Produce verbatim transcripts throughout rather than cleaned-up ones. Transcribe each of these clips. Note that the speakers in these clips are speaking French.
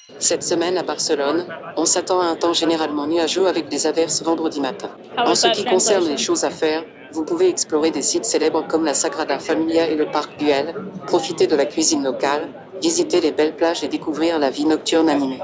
Cette semaine à Barcelone, on s'attend à un temps généralement nuageux avec des averses vendredi matin. En ce qui concerne les choses à faire, vous pouvez explorer des sites célèbres comme la Sagrada Familia et le Parc Güell, profiter de la cuisine locale, visiter les belles plages et découvrir la vie nocturne animée.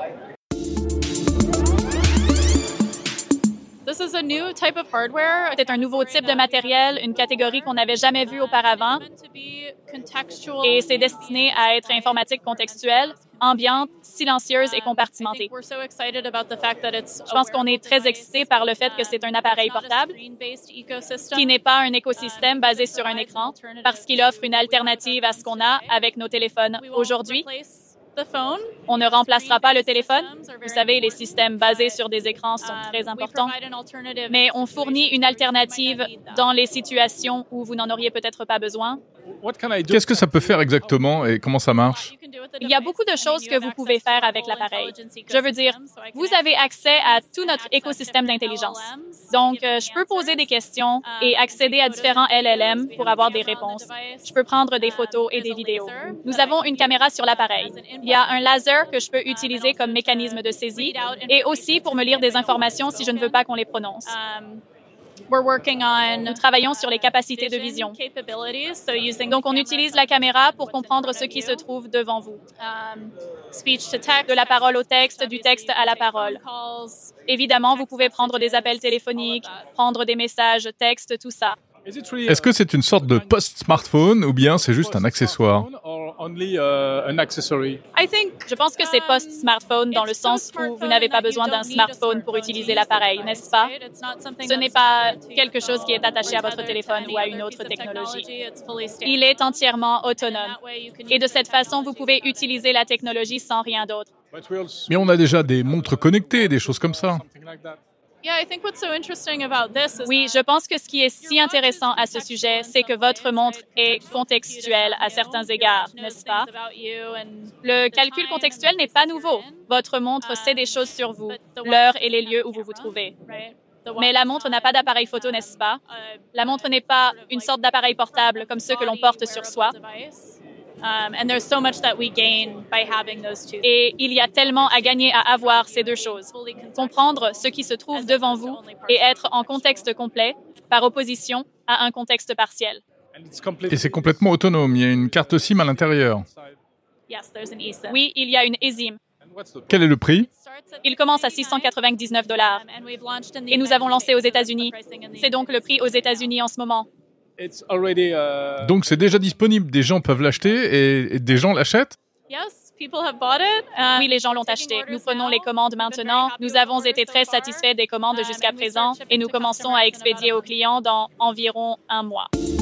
This is a new type of hardware. C'est un nouveau type de matériel, une catégorie qu'on n'avait jamais vue auparavant. Et c'est destiné à être informatique contextuelle, ambiante, silencieuse et compartimentée. Je pense qu'on est très excités par le fait que c'est un appareil portable qui n'est pas un écosystème basé sur un écran parce qu'il offre une alternative à ce qu'on a avec nos téléphones aujourd'hui. On ne remplacera pas le téléphone. Vous savez, les systèmes basés sur des écrans sont très importants. Mais on fournit une alternative dans les situations où vous n'en auriez peut-être pas besoin. Qu'est-ce que ça peut faire exactement et comment ça marche? Il y a beaucoup de choses que vous pouvez faire avec l'appareil. Je veux dire, vous avez accès à tout notre écosystème d'intelligence. Donc, euh, je peux poser des questions et accéder à différents L L M pour avoir des réponses. Je peux prendre des photos et des vidéos. Nous avons une caméra sur l'appareil. Il y a un laser que je peux utiliser comme mécanisme de saisie et aussi pour me lire des informations si je ne veux pas qu'on les prononce. Nous travaillons sur les capacités de vision. Donc, on utilise la caméra pour comprendre ce qui se trouve devant vous. De la parole au texte, du texte à la parole. Évidemment, vous pouvez prendre des appels téléphoniques, prendre des messages, textes, tout ça. Est-ce que c'est une sorte de post-smartphone ou bien c'est juste un accessoire? Je pense que c'est post-smartphone dans le sens où vous n'avez pas besoin d'un smartphone pour utiliser l'appareil, n'est-ce pas? Ce n'est pas quelque chose qui est attaché à votre téléphone ou à une autre technologie. Il est entièrement autonome. Et de cette façon, vous pouvez utiliser la technologie sans rien d'autre. Mais on a déjà des montres connectées, des choses comme ça. Oui, je pense que ce qui est si intéressant à ce sujet, c'est que votre montre est contextuelle à certains égards, n'est-ce pas? Le calcul contextuel n'est pas nouveau. Votre montre sait des choses sur vous, l'heure et les lieux où vous vous trouvez. Mais la montre n'a pas d'appareil photo, n'est-ce pas? La montre n'est pas une sorte d'appareil portable comme ceux que l'on porte sur soi. Et il y a tellement à gagner à avoir ces deux choses. Comprendre ce qui se trouve devant vous et être en contexte complet, par opposition à un contexte partiel. Et c'est complètement autonome. Il y a une carte SIM à l'intérieur. Oui, il y a une eSIM. Quel est le prix? Il commence à six cent quatre-vingt-dix-neuf dollars. Et nous avons lancé aux États-Unis. C'est donc le prix aux États-Unis en ce moment. Donc c'est déjà disponible, des gens peuvent l'acheter et, et des gens l'achètent? Oui, les gens l'ont acheté. Nous prenons les commandes maintenant. Nous avons été très satisfaits des commandes jusqu'à présent et nous commençons à expédier aux clients dans environ un mois.